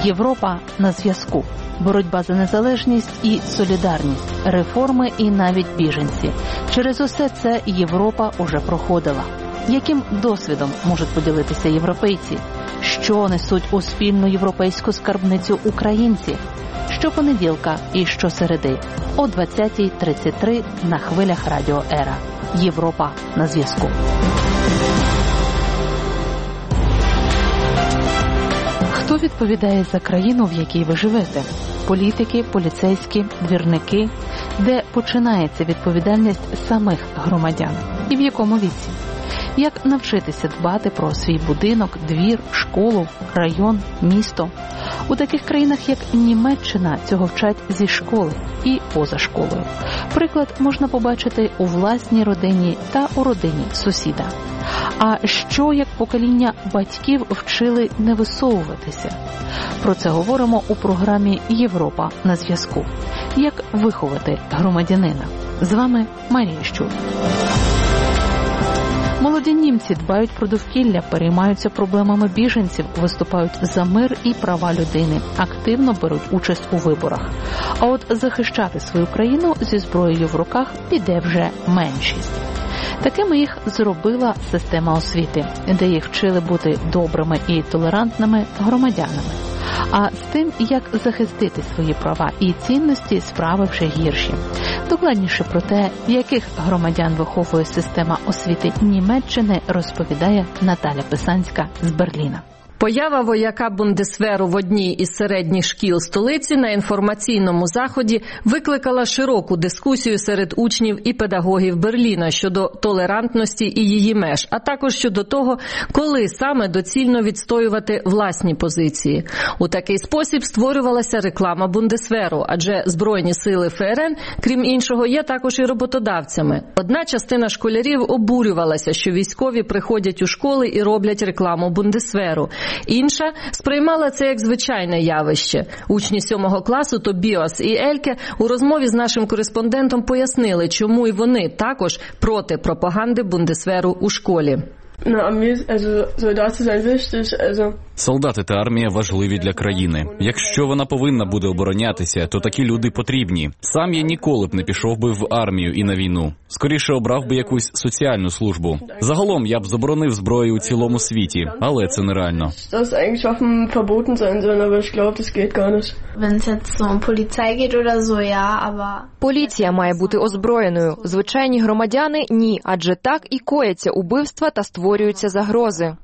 Європа на зв'язку. Боротьба за незалежність і солідарність, реформи і навіть біженці. Через усе це Європа уже проходила. Яким досвідом можуть поділитися європейці? Що несуть у спільну європейську скарбницю українці? Щопонеділка і щосереди о 20:33 на хвилях Радіо Ера. Європа на зв'язку. Хто відповідає за країну, в якій ви живете? Політики, поліцейські, двірники? Де починається відповідальність самих громадян? І в якому віці? Як навчитися дбати про свій будинок, двір, школу, район, місто? У таких країнах, як Німеччина, цього вчать зі школи і поза школою. Приклад можна побачити у власній родині та у родині сусіда. А що, як покоління батьків вчили не висовуватися? Про це говоримо у програмі «Європа на зв'язку». Як виховати громадянина? З вами Марія Щур. Молоді німці дбають про довкілля, переймаються проблемами біженців, виступають за мир і права людини, активно беруть участь у виборах. А от захищати свою країну зі зброєю в руках піде вже меншість. Такими їх зробила система освіти, де їх вчили бути добрими і толерантними громадянами. А з тим, як захистити свої права і цінності, справи вже гірші. Докладніше про те, яких громадян виховує система освіти Німеччини, розповідає Наталя Писанська з Берліна. Поява вояка Бундесверу в одній із середніх шкіл столиці на інформаційному заході викликала широку дискусію серед учнів і педагогів Берліна щодо толерантності і її меж, а також щодо того, коли саме доцільно відстоювати власні позиції. У такий спосіб створювалася реклама Бундесверу, адже Збройні сили ФРН, крім іншого, є також і роботодавцями. Одна частина школярів обурювалася, що військові приходять у школи і роблять рекламу Бундесверу. Інша сприймала це як звичайне явище. Учні 7-го класу Тобіас і Ельке у розмові з нашим кореспондентом пояснили, чому і вони також проти пропаганди Бундесверу у школі. Солдати та армія важливі для країни. Якщо вона повинна буде оборонятися, то такі люди потрібні. Сам я ніколи б не пішов би в армію і на війну. Скоріше обрав би якусь соціальну службу. Загалом я б заборонив зброю у цілому світі, але це нереально. Поліція має бути озброєною. Звичайні громадяни – ні, адже так і кояться убивства та створюються загрози.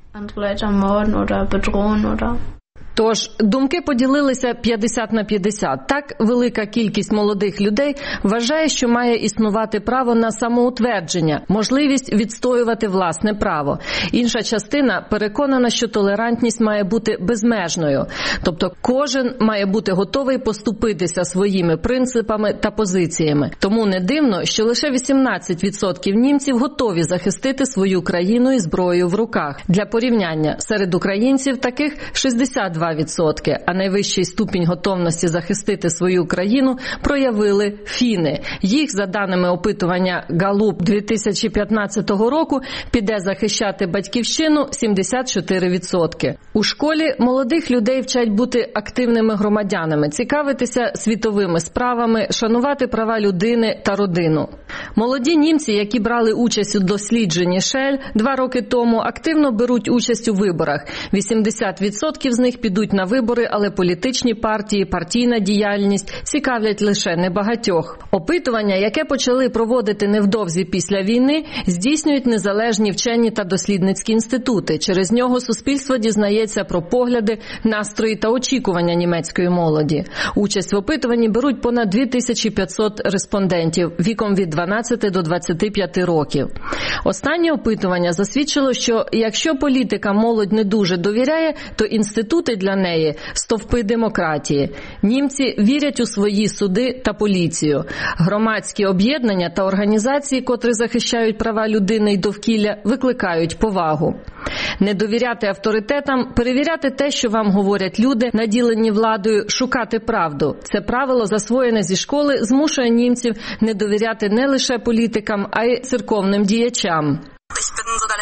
Тож, думки поділилися 50/50. Так, велика кількість молодих людей вважає, що має існувати право на самоутвердження, можливість відстоювати власне право. Інша частина переконана, що толерантність має бути безмежною. Тобто, кожен має бути готовий поступитися своїми принципами та позиціями. Тому не дивно, що лише 18% німців готові захистити свою країну із зброєю в руках. Для порівняння, серед українців таких 62%, а найвищий ступінь готовності захистити свою країну проявили фіни. Їх, за даними опитування Галуп 2015 року, піде захищати батьківщину 74%. У школі молодих людей вчать бути активними громадянами, цікавитися світовими справами, шанувати права людини та родину. Молоді німці, які брали участь у дослідженні Шель 2 роки тому, активно беруть участь у виборах. 80% з них підуть на вибори, але політичні партії, партійна діяльність цікавлять лише небагатьох. Опитування, яке почали проводити невдовзі після війни, здійснюють незалежні вчені та дослідницькі інститути. Через нього суспільство дізнається про погляди, настрої та очікування німецької молоді. Участь в опитуванні беруть понад 2500 респондентів віком від 12 до 25 років. Останнє опитування засвідчило, що якщо політика молодь не дуже довіряє, то інститути для неї – стовпи демократії. Німці вірять у свої суди та поліцію. Громадські об'єднання та організації, котрі захищають права людини і довкілля, викликають повагу. Не довіряти авторитетам, перевіряти те, що вам говорять люди, наділені владою, шукати правду. Це правило, засвоєне зі школи, змушує німців не довіряти не лише політикам, а й церковним діячам.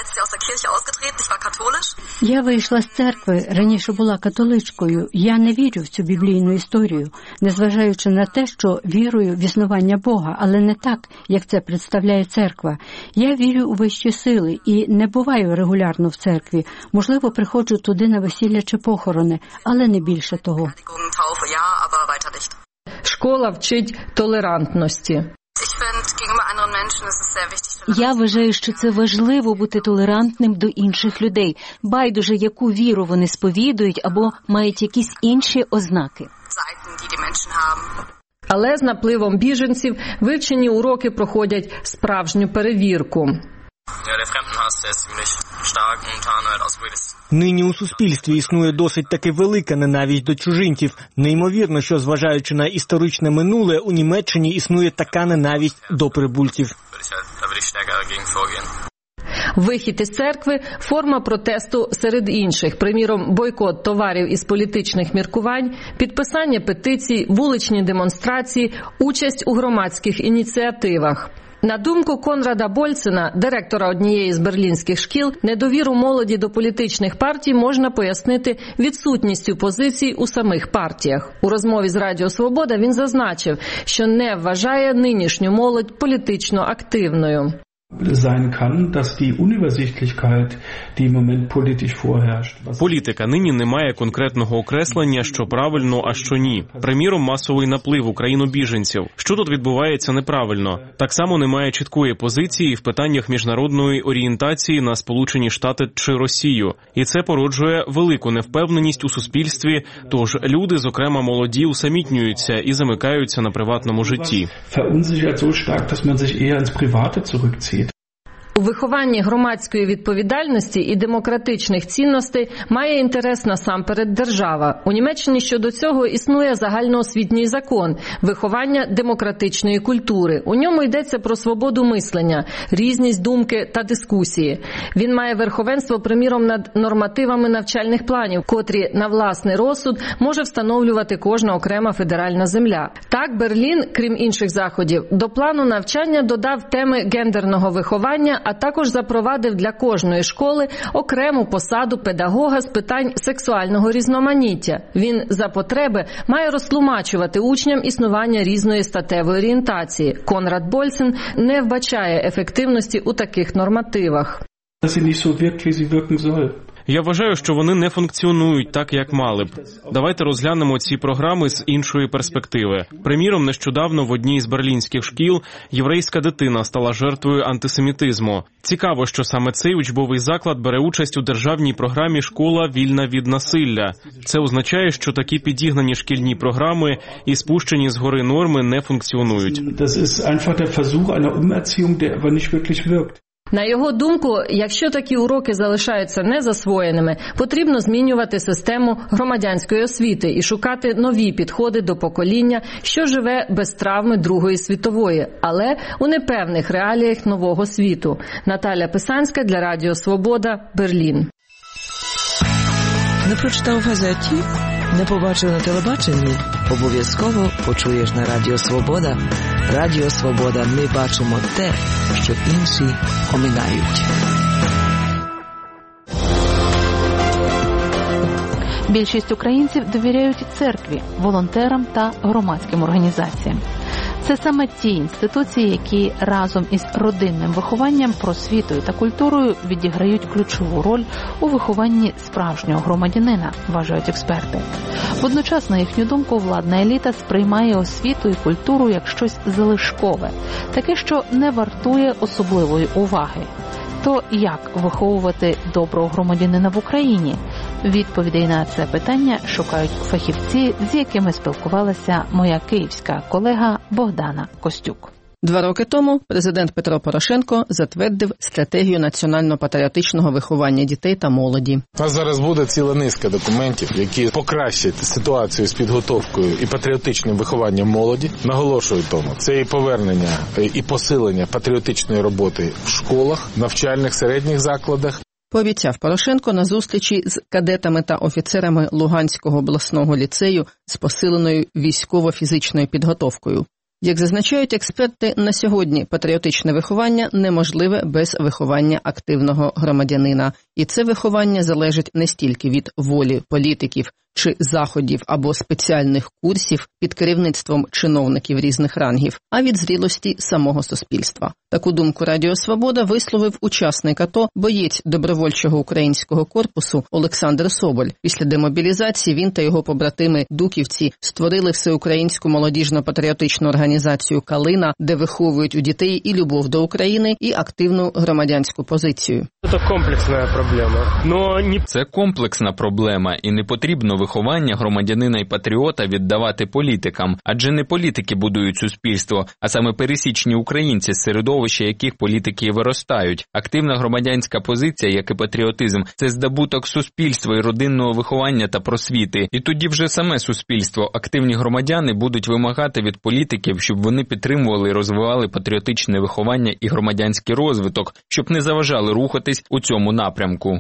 Я вийшла з церкви, раніше була католичкою. Я не вірю в цю біблійну історію, незважаючи на те, що вірую в існування Бога, але не так, як це представляє церква. Я вірю у вищі сили і не буваю регулярно в церкві. Можливо, приходжу туди на весілля чи похорони, але не більше того. Школа вчить толерантності. Я вважаю, що це важливо бути толерантним до інших людей, байдуже яку віру вони сповідують або мають якісь інші ознаки. Але з напливом біженців вивчені уроки проходять справжню перевірку. Нині у суспільстві існує досить таки велика ненависть до чужинців. Неймовірно, що, зважаючи на історичне минуле, у Німеччині існує така ненависть до прибульців. Вихід із церкви – форма протесту серед інших. Приміром, бойкот товарів із політичних міркувань, підписання петицій, вуличні демонстрації, участь у громадських ініціативах. На думку Конрада Больцена, директора однієї з берлінських шкіл, недовіру молоді до політичних партій можна пояснити відсутністю позицій у самих партіях. У розмові з Радіо Свобода він зазначив, що не вважає нинішню молодь політично активною. Політика нині не має конкретного окреслення, що правильно, а що ні. Приміром, масовий наплив Україну біженців. Що тут відбувається неправильно? Так само немає чіткої позиції в питаннях міжнародної орієнтації на Сполучені Штати чи Росію. І це породжує велику невпевненість у суспільстві, тож люди, зокрема молоді, усамітнюються і замикаються на приватному житті. У вихованні громадської відповідальності і демократичних цінностей має інтерес насамперед держава. У Німеччині щодо цього існує загальноосвітній закон – виховання демократичної культури. У ньому йдеться про свободу мислення, різність думки та дискусії. Він має верховенство, приміром, над нормативами навчальних планів, котрі на власний розсуд може встановлювати кожна окрема федеральна земля. Так, Берлін, крім інших заходів, до плану навчання додав теми гендерного виховання, а також запровадив для кожної школи окрему посаду педагога з питань сексуального різноманіття. Він за потреби має розтлумачувати учням існування різної статевої орієнтації. Конрад Больцен не вбачає ефективності у таких нормативах. Я вважаю, що вони не функціонують так, як мали б. Давайте розглянемо ці програми з іншої перспективи. Приміром, нещодавно в одній з берлінських шкіл єврейська дитина стала жертвою антисемітизму. Цікаво, що саме цей учбовий заклад бере участь у державній програмі «Школа вільна від насилля». Це означає, що такі підігнані шкільні програми і спущені згори норми не функціонують. На його думку, якщо такі уроки залишаються незасвоєними, потрібно змінювати систему громадянської освіти і шукати нові підходи до покоління, що живе без травми Другої світової, але у непевних реаліях нового світу. Наталя Писанська для Радіо Свобода, Берлін. Не прочитав в газеті? Не побачив на телебаченні? Обов'язково почуєш на Радіо Свобода. Радіо Свобода. Ми бачимо те, що інші оминають. Більшість українців довіряють церкві, волонтерам та громадським організаціям. Це саме ті інституції, які разом із родинним вихованням, просвітою та культурою відіграють ключову роль у вихованні справжнього громадянина, вважають експерти. Водночас, на їхню думку, владна еліта сприймає освіту і культуру як щось залишкове, таке, що не вартує особливої уваги. То як виховувати доброго громадянина в Україні? Відповідей на це питання шукають фахівці, з якими спілкувалася моя київська колега Богдана Костюк. 2 роки тому президент Петро Порошенко затвердив стратегію національно-патріотичного виховання дітей та молоді. У нас зараз буде ціла низка документів, які покращать ситуацію з підготовкою і патріотичним вихованням молоді. Наголошую тому, це і повернення, і посилення патріотичної роботи в школах, навчальних середніх закладах. Пообіцяв Порошенко на зустрічі з кадетами та офіцерами Луганського обласного ліцею з посиленою військово-фізичною підготовкою. Як зазначають експерти, на сьогодні патріотичне виховання неможливе без виховання активного громадянина. І це виховання залежить не стільки від волі політиків чи заходів або спеціальних курсів під керівництвом чиновників різних рангів, а від зрілості самого суспільства. Таку думку Радіо Свобода висловив учасник АТО, боєць добровольчого українського корпусу Олександр Соболь. Після демобілізації він та його побратими-дуківці створили всеукраїнську молодіжно-патріотичну організацію «Калина», де виховують у дітей і любов до України, і активну громадянську позицію. Це комплексна проблема. Це комплексна проблема, і не потрібно виховання громадянина і патріота віддавати політикам, адже не політики будують суспільство, а саме пересічні українці, з середовища яких політики і виростають. Активна громадянська позиція, як і патріотизм, це здобуток суспільства і родинного виховання та просвіти. І тоді вже саме суспільство, активні громадяни будуть вимагати від політиків, щоб вони підтримували і розвивали патріотичне виховання і громадянський розвиток, щоб не заважали рухатись у цьому напрямку.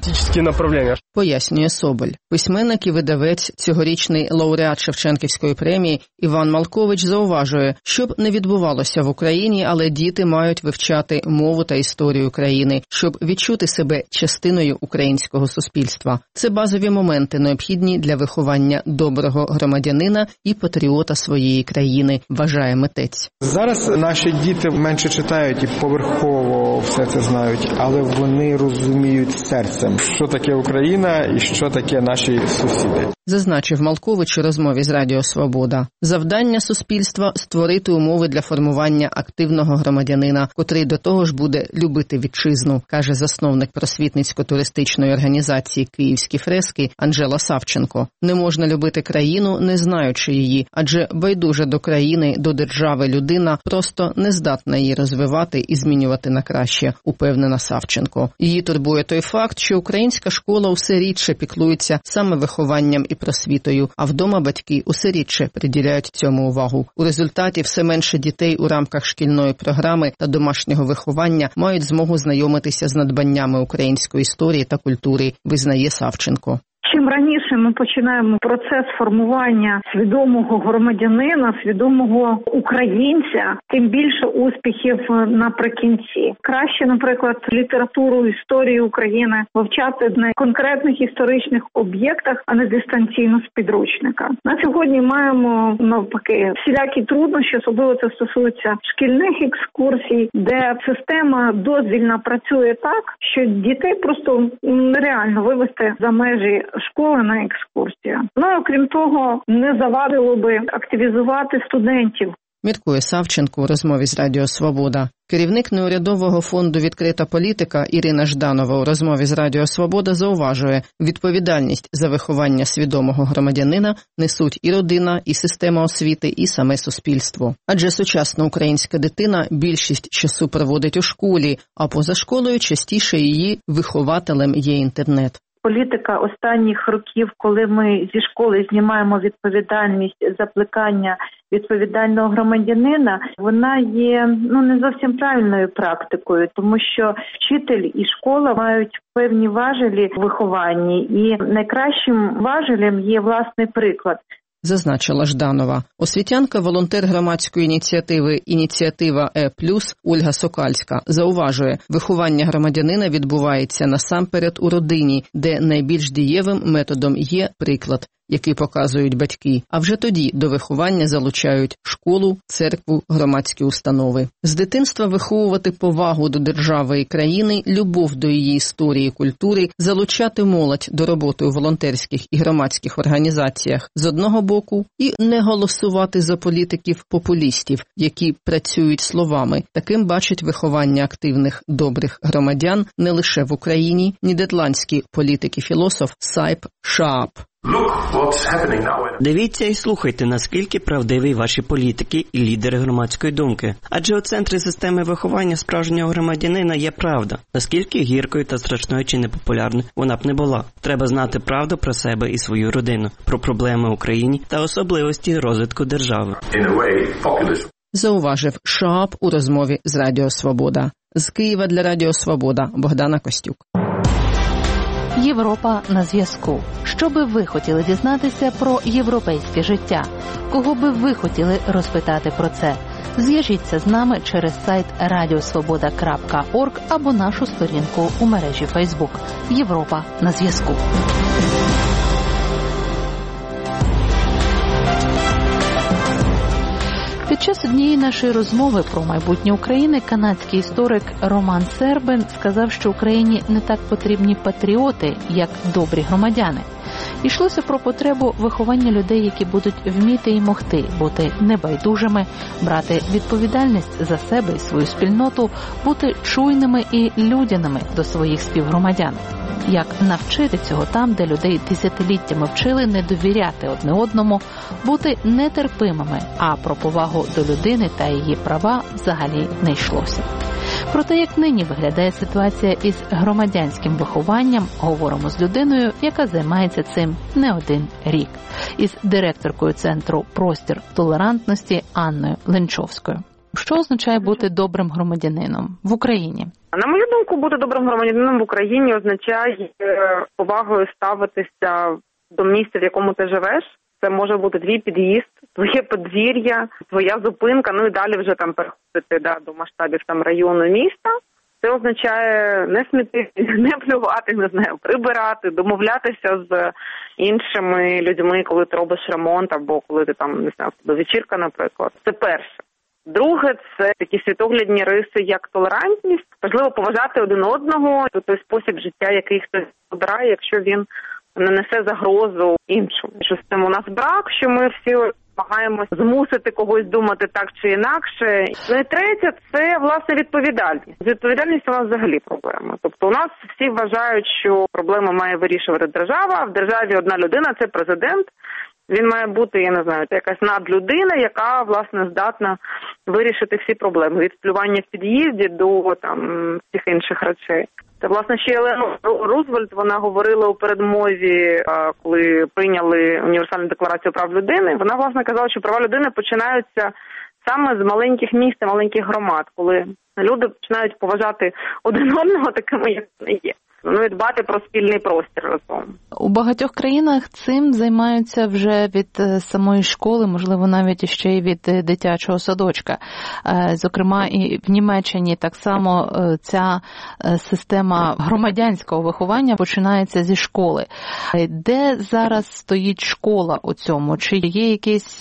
Пояснює Соболь. Письменник і видавець, цьогорічний лауреат Шевченківської премії Іван Малкович зауважує, щоб не відбувалося в Україні, але діти мають вивчати мову та історію країни, щоб відчути себе частиною українського суспільства. Це базові моменти, необхідні для виховання доброго громадянина і патріота своєї країни, вважає митець. Зараз наші діти менше читають і поверхово все це знають, але вони розуміють серцем, що таке Україна і що таке наші сусіди. Зазначив Малкович у розмові з Радіо Свобода. Завдання суспільства – створити умови для формування активного громадянина, котрий до того ж буде любити вітчизну, каже засновник просвітницько-туристичної організації «Київські фрески» Анжела Савченко. Не можна любити країну, не знаючи її, адже байдужа до країни, до держави людина просто не здатна її розвивати і змінювати на краще, упевнена Савченко. Її турбує той факт, що українська школа усе рідше піклується саме вихованням і просвітою, а вдома батьки усе рідше приділяють цьому увагу. У результаті все менше дітей у рамках шкільної програми та домашнього виховання мають змогу знайомитися з надбаннями української історії та культури, визнає Савченко. Чим раніше ми починаємо процес формування свідомого громадянина, свідомого українця, тим більше успіхів наприкінці. Краще, наприклад, літературу, історію України вивчати на конкретних історичних об'єктах, а не дистанційно з підручника. На сьогодні маємо, навпаки, всілякі труднощі, особливо це стосується шкільних екскурсій, де система дозвільна працює так, що дітей просто нереально вивести за межі школи на екскурсію. Окрім того, не завадило би активізувати студентів. Міркує Савченко у розмові з Радіо Свобода. Керівник неурядового фонду «Відкрита політика» Ірина Жданова у розмові з Радіо Свобода зауважує, відповідальність за виховання свідомого громадянина несуть і родина, і система освіти, і саме суспільство. Адже сучасна українська дитина більшість часу проводить у школі, а поза школою частіше її вихователем є інтернет. Політика останніх років, коли ми зі школи знімаємо відповідальність за плекання відповідального громадянина, вона є не зовсім правильною практикою, тому що вчитель і школа мають певні важелі в вихованні, і найкращим важелем є власний приклад. Зазначила Жданова. Освітянка, волонтер громадської ініціативи «Ініціатива Е+» Ольга Сокальська зауважує, виховання громадянина відбувається насамперед у родині, де найбільш дієвим методом є приклад, який показують батьки, а вже тоді до виховання залучають школу, церкву, громадські установи. З дитинства виховувати повагу до держави і країни, любов до її історії і культури, залучати молодь до роботи у волонтерських і громадських організаціях з одного боку і не голосувати за політиків-популістів, які працюють словами. Таким бачить виховання активних, добрих громадян не лише в Україні, нідерландський політик і філософ Сайп Шаап. Дивіться і слухайте, наскільки правдиві ваші політики і лідери громадської думки. Адже у центрі системи виховання справжнього громадянина є правда. Наскільки гіркою та страшною чи непопулярною вона б не була. Треба знати правду про себе і свою родину, про проблеми в Україні та особливості розвитку держави. Зауважив Шаап у розмові з Радіо Свобода. З Києва для Радіо Свобода Богдана Костюк. Європа на зв'язку. Що би ви хотіли дізнатися про європейське життя? Кого би ви хотіли розпитати про це? Зв'яжіться з нами через сайт radiosvoboda.org або нашу сторінку у мережі Facebook «Європа на зв'язку». Під час однієї нашої розмови про майбутнє України канадський історик Роман Сербин сказав, що Україні не так потрібні патріоти, як добрі громадяни. Йшлося про потребу виховання людей, які будуть вміти і могти бути небайдужими, брати відповідальність за себе і свою спільноту, бути чуйними і людяними до своїх співгромадян. Як навчити цього там, де людей десятиліттями вчили не довіряти одне одному, бути нетерпимими, а про повагу до людини та її права взагалі не йшлося. Про те, як нині виглядає ситуація із громадянським вихованням, говоримо з людиною, яка займається цим не один рік. Із директоркою Центру «Простір толерантності» Анною Ленчовською. Що означає бути добрим громадянином в Україні? На мою думку, бути добрим громадянином в Україні означає повагою ставитися до місця, в якому ти живеш. Це може бути твій під'їзд, твоє подвір'я, твоя зупинка, ну і далі вже там переходити до масштабів там району, міста. Це означає не смітити, не плювати, не знаю, прибирати, домовлятися з іншими людьми, коли ти робиш ремонт або коли ти там, не знаю, в тебе вечірка, наприклад. Це перше. Друге, це такі світоглядні риси, як толерантність. Важливо поважати один одного, той спосіб життя, який хтось обирає, якщо він не несе загрозу іншому. Що з цим у нас брак, що ми всі намагаємося змусити когось думати так чи інакше. Ну і третє, це, власне, відповідальність. Відповідальність у нас взагалі проблема. Тобто у нас всі вважають, що проблему має вирішувати держава, а в державі одна людина – це президент. Він має бути, я не знаю, це якась надлюдина, яка, власне, здатна вирішити всі проблеми. Від плювання в під'їзді до там всіх інших речей. Це, власне, ще Елена Рузвельт, вона говорила у передмові, коли прийняли універсальну декларацію прав людини. Вона, власне, казала, що права людини починаються саме з маленьких міст і маленьких громад, коли люди починають поважати один одного такими, як вони є. Ну і дбати про спільний простір разом. У багатьох країнах цим займаються вже від самої школи, можливо, навіть ще й від дитячого садочка. Зокрема, і в Німеччині так само ця система громадянського виховання починається зі школи. Де зараз стоїть школа у цьому? Чи є якісь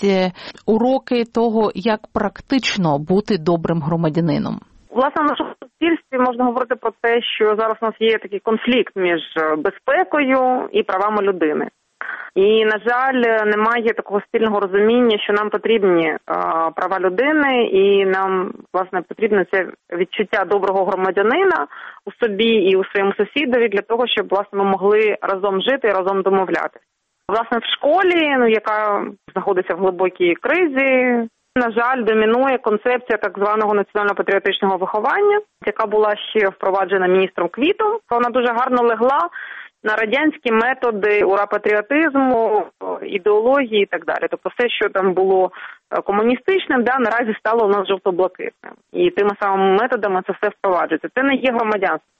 уроки того, як практично бути добрим громадянином? Власне, в нашому суспільстві можна говорити про те, що зараз у нас є такий конфлікт між безпекою і правами людини. І, на жаль, немає такого спільного розуміння, що нам потрібні права людини і нам, власне, потрібно це відчуття доброго громадянина у собі і у своєму сусідові для того, щоб, власне, ми могли разом жити і разом домовлятися. Власне, в школі, яка знаходиться в глибокій кризі, на жаль, домінує концепція так званого національно-патріотичного виховання, яка була ще впроваджена міністром Квітом. Вона дуже гарно легла на радянські методи ура-патріотизму, ідеології і так далі. Тобто все, що там було комуністичним, наразі стало у нас жовто-блакитним. І тими самими методами це все впроваджується. Це не є громадянство.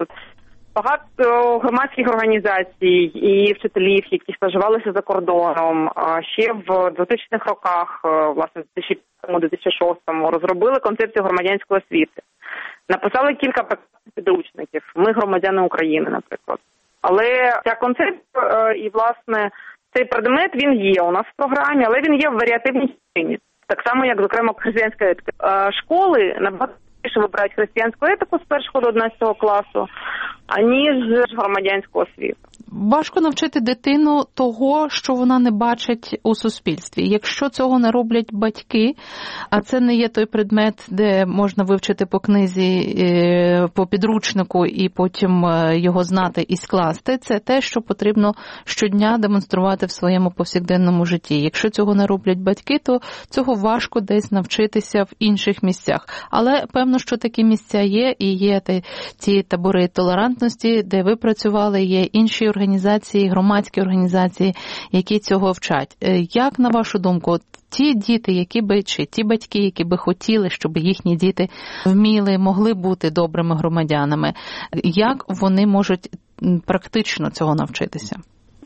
Багато громадських організацій і вчителів, які стажувалися за кордоном, ще в 2000-х роках, власне, в 2005-2006 розробили концепцію громадянської освіти. Написали кілька підручників. Ми громадяни України, наприклад. Але ця концепція і, власне, цей предмет, він є у нас в програмі, але він є в варіативній частині. Так само, як, зокрема, християнська етика. Школи набагато більше вибирають християнську етику з 1 до 11 класу, аніж громадянську освіту. Важко навчити дитину того, що вона не бачить у суспільстві. Якщо цього не роблять батьки, а це не є той предмет, де можна вивчити по книзі, по підручнику і потім його знати і скласти, це те, що потрібно щодня демонструвати в своєму повсякденному житті. Якщо цього не роблять батьки, то цього важко десь навчитися в інших місцях. Але певно, що такі місця є, і є ті табори толерантності, де ви працювали, є інші організації, громадські організації, які цього вчать. Як, на вашу думку, ті діти, чи ті батьки, які би хотіли, щоб їхні діти вміли, могли бути добрими громадянами, як вони можуть практично цього навчитися?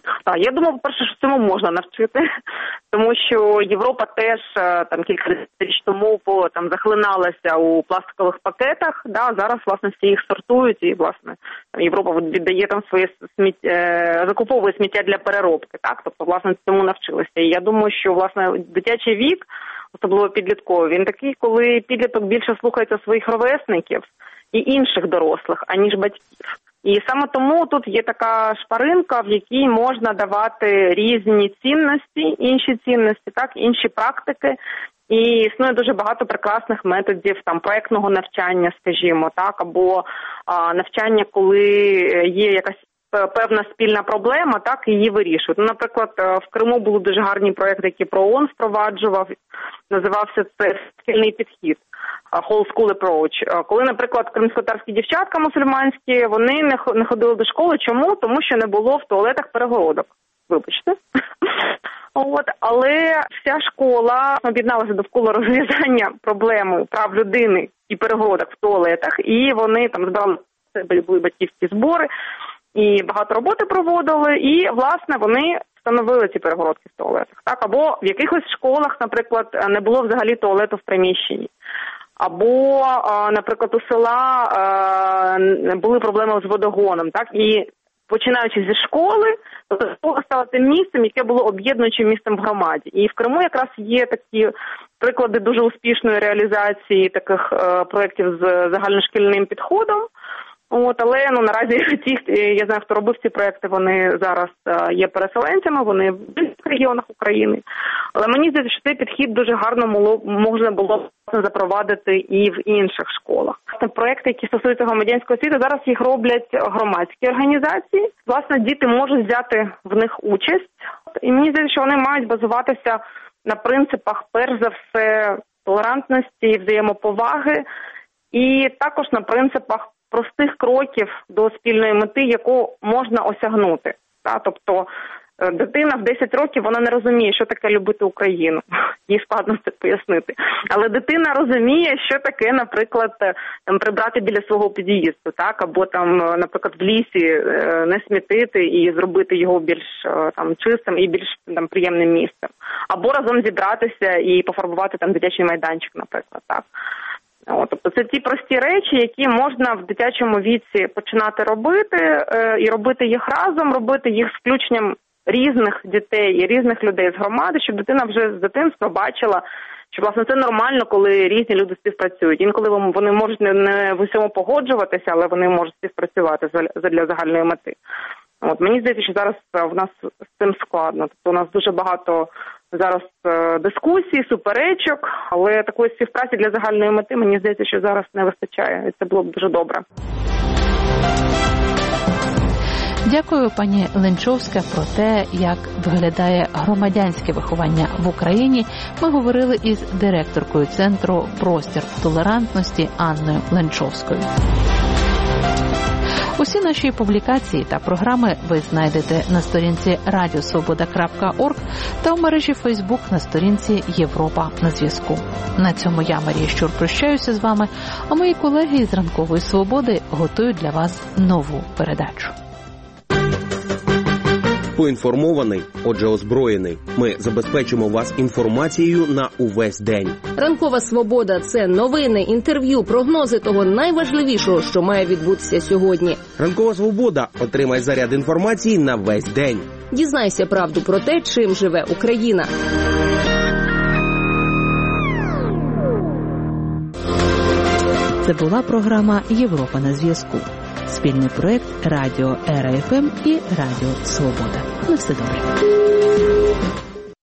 Так, я думаю, по-перше, що цьому можна навчити, тому що Європа теж там кілька десятиріч тому захлиналася у пластикових пакетах, зараз, власне, всі їх сортують і, власне, Європа віддає там своє закуповує сміття для переробки, так, тобто, власне, цьому навчилися. І я думаю, що, власне, дитячий вік, особливо підлітковий, він такий, коли підліток більше слухається своїх ровесників і інших дорослих, аніж батьків. І саме тому тут є така шпаринка, в якій можна давати різні цінності, інші цінності, так, інші практики. І існує дуже багато прекрасних методів там проектного навчання, скажімо, так, або навчання, коли є якась певна спільна проблема, так, і її вирішують. Наприклад, в Криму були дуже гарні проекти, які ПРООН впроваджував, називався це «Спільний підхід». Whole School Approach. Коли, наприклад, кримськотарські дівчатка мусульманські, вони не ходили до школи. Чому? Тому що не було в туалетах перегородок. Вибачте. Але вся школа об'єдналася довкола розв'язання проблеми прав людини і перегородок в туалетах, і вони там збирали були батьківські збори, і багато роботи проводили, і, власне, вони встановили ці перегородки в туалетах. Так? Або в якихось школах, наприклад, не було взагалі туалету в приміщенні. Або, наприклад, у села були проблеми з водогоном, так, і починаючи зі школи, тобто школа стала тим місцем, яке було об'єднуючим місцем в громаді. І в Криму якраз є такі приклади дуже успішної реалізації таких проєктів з загальношкільним підходом. Але наразі я знаю, хто робив ці проекти, вони зараз є переселенцями, вони в інших регіонах України. Але мені здається, що цей підхід дуже гарно можна було запровадити і в інших школах. Проекти, які стосуються громадянської освіти, зараз їх роблять громадські організації. Власне, діти можуть взяти в них участь. І мені здається, що вони мають базуватися на принципах, перш за все, толерантності, взаємоповаги, і також на принципах простих кроків до спільної мети, яку можна осягнути. Тобто дитина в 10 років, вона не розуміє, що таке любити Україну. Їй складно це пояснити. Але дитина розуміє, що таке, наприклад, прибрати біля свого під'їзду, так? Або, наприклад, в лісі не смітити і зробити його більш чистим і більш приємним місцем. Або разом зібратися і пофарбувати дитячий майданчик, наприклад, так? Тобто це ті прості речі, які можна в дитячому віці починати робити, і робити їх разом, робити їх з включенням різних дітей і різних людей з громади, щоб дитина вже з дитинства бачила, що, власне, це нормально, коли різні люди співпрацюють. Інколи вони можуть не в усьому погоджуватися, але вони можуть співпрацювати для загальної мети. Мені здається, що зараз в нас з цим складно. Тобто у нас дуже багато зараз дискусій, суперечок, але такої співпраці для загальної мети, мені здається, що зараз не вистачає. І це було б дуже добре. Дякую, пані Ленчовська, про те, як виглядає громадянське виховання в Україні. Ми говорили із директоркою Центру «Простір толерантності» Анною Ленчовською. Усі наші публікації та програми ви знайдете на сторінці radiosvoboda.org та в мережі Facebook на сторінці Європа на зв'язку. На цьому я, Марія Щур, прощаюся з вами, а мої колеги із Ранкової Свободи готують для вас нову передачу. Поінформований, отже озброєний. Ми забезпечимо вас інформацією на увесь день. Ранкова Свобода – це новини, інтерв'ю, прогнози того найважливішого, що має відбутися сьогодні. Ранкова Свобода – отримай заряд інформації на весь день. Дізнайся правду про те, чим живе Україна. Це була програма «Європа на зв'язку». Спільний проект Радіо РФМ і Радіо Свобода. На все добре.